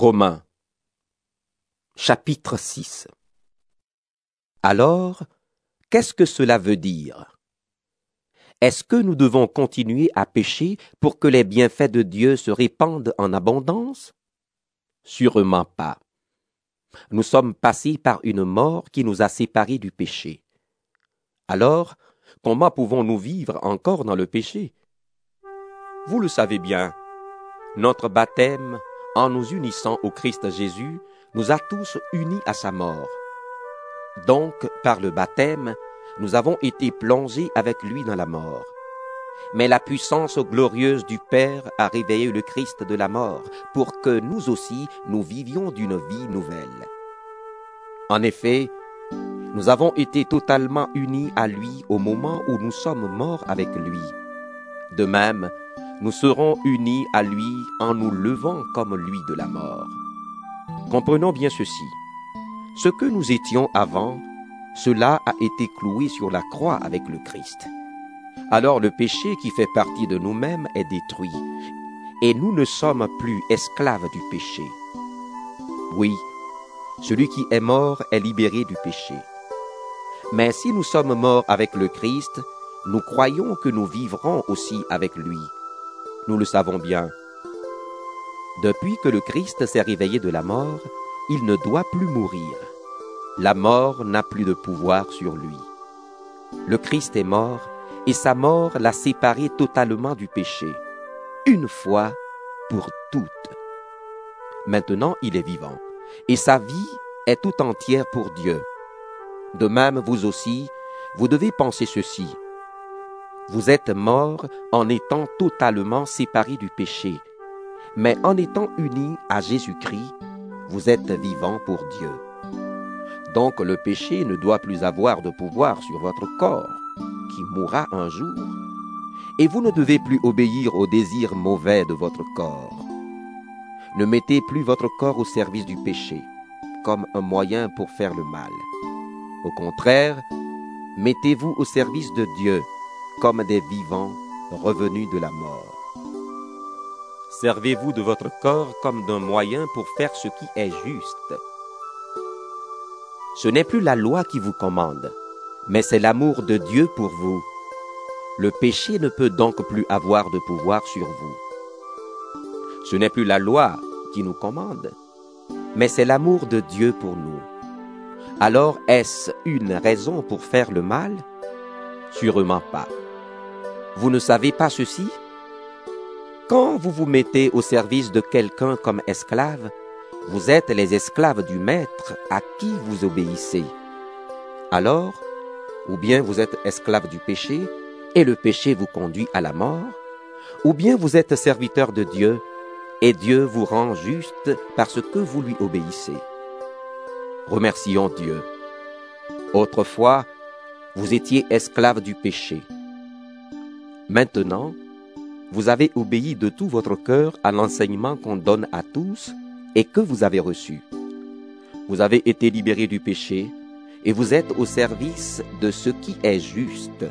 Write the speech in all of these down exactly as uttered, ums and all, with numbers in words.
Romains, chapitre six. Alors, qu'est-ce que cela veut dire? Est-ce que nous devons continuer à pécher pour que les bienfaits de Dieu se répandent en abondance? Sûrement pas. Nous sommes passés par une mort qui nous a séparés du péché. Alors, comment pouvons-nous vivre encore dans le péché? Vous le savez bien, notre baptême, en nous unissant au Christ Jésus, nous a tous unis à sa mort. Donc, par le baptême, nous avons été plongés avec lui dans la mort. Mais la puissance glorieuse du Père a réveillé le Christ de la mort, pour que nous aussi, nous vivions d'une vie nouvelle. En effet, nous avons été totalement unis à lui au moment où nous sommes morts avec lui. De même, nous serons unis à lui en nous levant comme lui de la mort. Comprenons bien ceci. Ce que nous étions avant, cela a été cloué sur la croix avec le Christ. Alors le péché qui fait partie de nous-mêmes est détruit, et nous ne sommes plus esclaves du péché. Oui, celui qui est mort est libéré du péché. Mais si nous sommes morts avec le Christ, nous croyons que nous vivrons aussi avec lui. Nous le savons bien. Depuis que le Christ s'est réveillé de la mort, il ne doit plus mourir. La mort n'a plus de pouvoir sur lui. Le Christ est mort, et sa mort l'a séparé totalement du péché, une fois pour toutes. Maintenant, il est vivant, et sa vie est tout entière pour Dieu. De même, vous aussi, vous devez penser ceci. Vous êtes morts en étant totalement séparés du péché, mais en étant unis à Jésus-Christ, vous êtes vivants pour Dieu. Donc le péché ne doit plus avoir de pouvoir sur votre corps, qui mourra un jour, et vous ne devez plus obéir aux désirs mauvais de votre corps. Ne mettez plus votre corps au service du péché, comme un moyen pour faire le mal. Au contraire, mettez-vous au service de Dieu, comme des vivants revenus de la mort. Servez-vous de votre corps comme d'un moyen pour faire ce qui est juste. Ce n'est plus la loi qui vous commande, mais c'est l'amour de Dieu pour vous. Le péché ne peut donc plus avoir de pouvoir sur vous. Ce n'est plus la loi qui nous commande, mais c'est l'amour de Dieu pour nous. Alors est-ce une raison pour faire le mal? Sûrement pas. Vous ne savez pas ceci? Quand vous vous mettez au service de quelqu'un comme esclave, vous êtes les esclaves du maître à qui vous obéissez. Alors, ou bien vous êtes esclave du péché, et le péché vous conduit à la mort, ou bien vous êtes serviteur de Dieu, et Dieu vous rend juste parce que vous lui obéissez. Remercions Dieu. Autrefois, vous étiez esclaves du péché. Maintenant, vous avez obéi de tout votre cœur à l'enseignement qu'on donne à tous et que vous avez reçu. Vous avez été libérés du péché et vous êtes au service de ce qui est juste.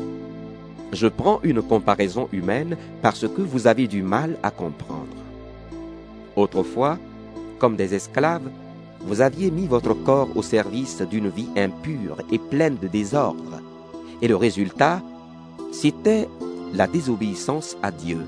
Je prends une comparaison humaine parce que vous avez du mal à comprendre. Autrefois, comme des esclaves, vous aviez mis votre corps au service d'une vie impure et pleine de désordre, et le résultat, c'était la désobéissance à Dieu.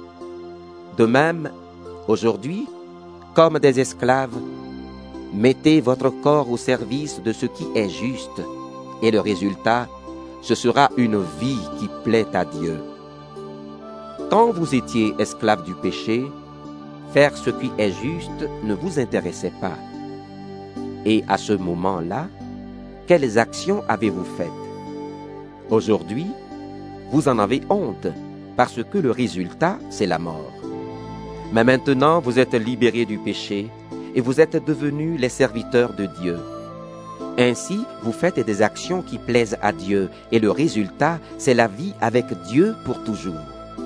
De même, aujourd'hui, comme des esclaves, mettez votre corps au service de ce qui est juste, et le résultat, ce sera une vie qui plaît à Dieu. Quand vous étiez esclaves du péché, faire ce qui est juste ne vous intéressait pas. Et à ce moment-là, quelles actions avez-vous faites? Aujourd'hui, vous en avez honte, parce que le résultat, c'est la mort. Mais maintenant, vous êtes libérés du péché, et vous êtes devenus les serviteurs de Dieu. Ainsi, vous faites des actions qui plaisent à Dieu, et le résultat, c'est la vie avec Dieu pour toujours.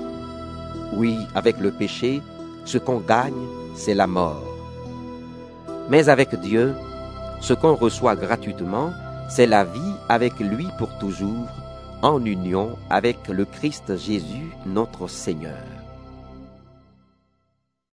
Oui, avec le péché, ce qu'on gagne, c'est la mort. Mais avec Dieu, ce qu'on reçoit gratuitement, c'est la vie avec lui pour toujours, en union avec le Christ Jésus, notre Seigneur.